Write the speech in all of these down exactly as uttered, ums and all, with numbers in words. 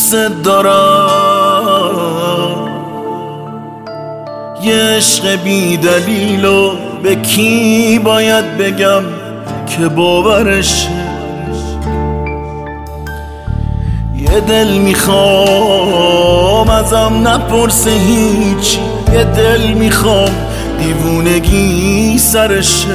دوست دارم، یه عشق بی دلیلو به کی باید بگم که باورشه؟ یه دل میخوام ازم نپرسه هیچ، یه دل میخوام دیوونگی سرشه.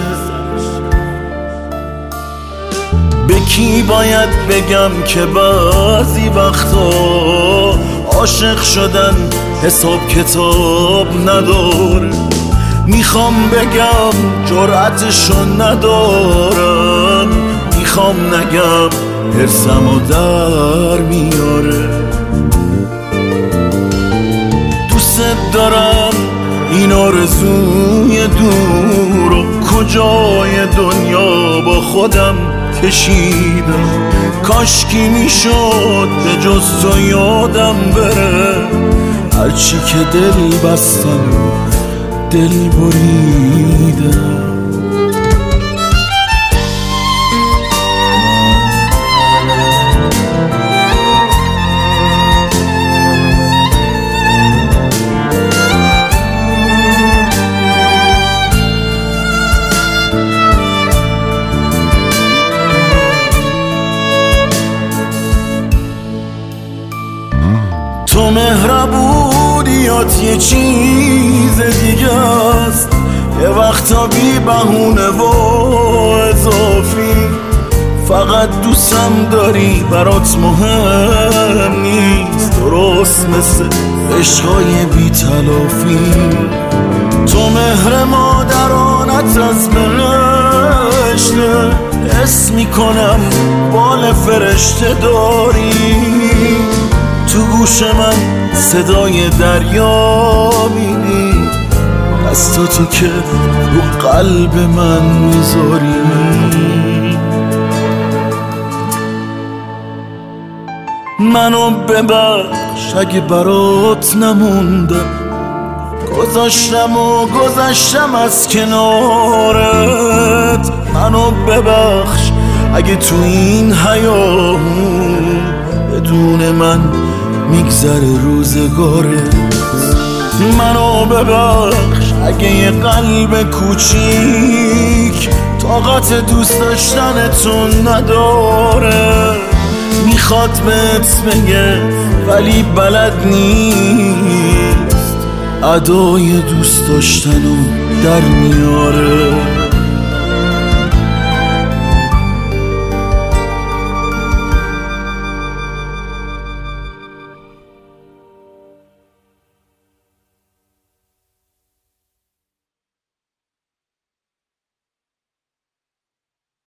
به کی باید بگم که بعضی وقتا عاشق شدن حساب کتاب نداره؟ میخوام بگم جرأتشو ندارم، میخوام نگم حرصمو در میاره. دوست دارم این آرزوی دورو کجای دنیا با خودم کشیدم، کاشکی میشد به جز تو یادم بره. هرچی که دل بستم دل بریدم. تو مهربونیات یه چیز دیگه است، یه وقتا بی بهونه و اضافی. فقط دوستم داری برات مهم نیست، درست مثل عشقای بی تلافی. تو مهر مادرانت از بهشته، حس میکنم بال فرشته داری. تو گوش من صدای دریا میدی، دستاتو که رو قلب من میذاری. منو ببخش اگه برات نموندم، گذاشتم و گذاشتم از کنارت. منو ببخش اگه تو این حیامون بدون من میگذره روزگارت. منو ببخش اگه یه قلب کوچیک طاقت دوست داشتنتون نداره. میخواد بهت بگه ولی بلد نیست، ادای دوست داشتنو در میاره.